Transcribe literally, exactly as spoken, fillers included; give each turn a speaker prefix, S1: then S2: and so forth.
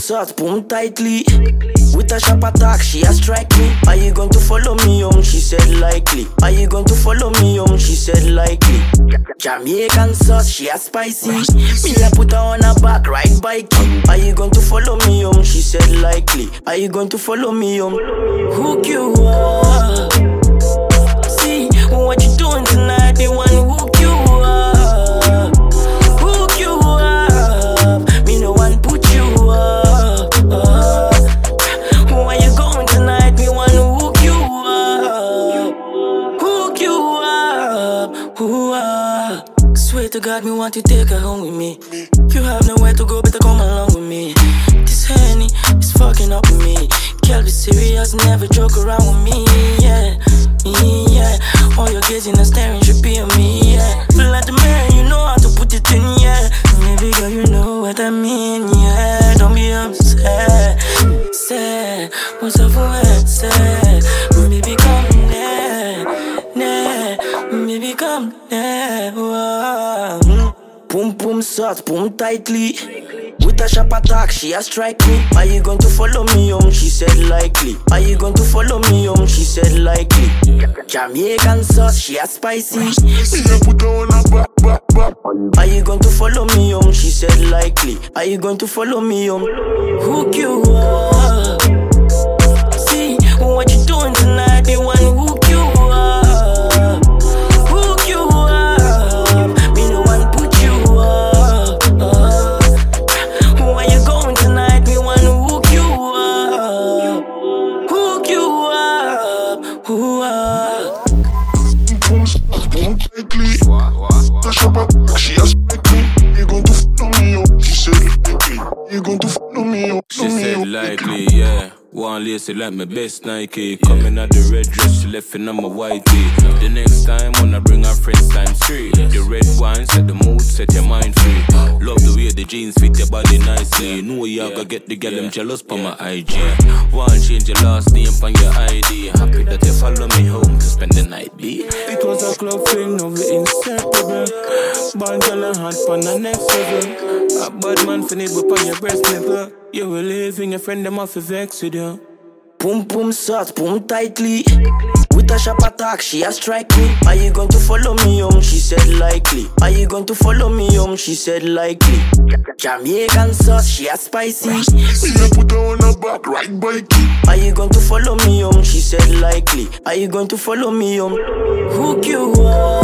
S1: sauce, boom tightly. With a sharp attack, she a strike me. Are you going to follow me home? She said likely. Are you going to follow me home? She said likely. Jamaican sauce, she a spicy. Me a put her on her back, ride bike. Are you going to follow me home? She said likely. Are you going to follow me home? Hook you up. See what you doing tonight? They want to hook you up. Hook you up. Me no one put you up. uh. Where you going tonight? Me want to hook you up. Hook you up. Ooh, uh. Swear to God, me want to take her home with me. You have nowhere to go, better come along with me. This Henny is fucking up with me. Girl, be serious, never joke around with me, yeah, yeah. All your gazing and staring should be on me, yeah. Feel like the man, you know how to put it in, yeah. Maybe girl, you know what I mean, yeah. Don't be upset, sad. What's up for it, sad? Maybe come there, there. Maybe come there, whoa. Boom, boom, sauce, boom tightly. With a sharp attack, she a strike me. Are you going to follow me home? She said likely. Are you going to follow me home? She said likely. Jamaican sauce, she a spicy. Me a put her on her back, back, back. Are you going to follow me home? She said likely. Are you going to follow me home? Hook you up. See what you doing tonight? They want to hook you up. Hook you up. Me no one put you up. uh. Where you going tonight? Me want to hook you up. Hook you up. Ooh, uh.
S2: She has like me. You going to follow me up? She said likely. You going to follow me up?
S3: She said likely, yeah. One lacy like my best Nike. Coming out the red dress, she left in on my white tee. The next time when I bring her friends times three. The red wine set the mood, set your mind free. Love the way the jeans fit your body nicely. Know you gotta get the girl them jealous for my I G. One change your last name on your I D. Happy that you follow me home to spend the night, B.
S4: It was a club thing, now we inseparable. Band girl and hot on the next level. A bad man finna whip on your breast nipple. You will live in your friend, them off the vex with you.
S1: Boom, boom, sauce, boom tightly. With a sharp attack, she a strike me. Are you going to follow me home? She said likely. Are you going to follow me home? She said likely. Jamaican sauce, she a spicy.
S2: Me a put her on her back, ride bike.
S1: Are you going to follow me home? She said likely. Are you going to follow me home? Hook you up.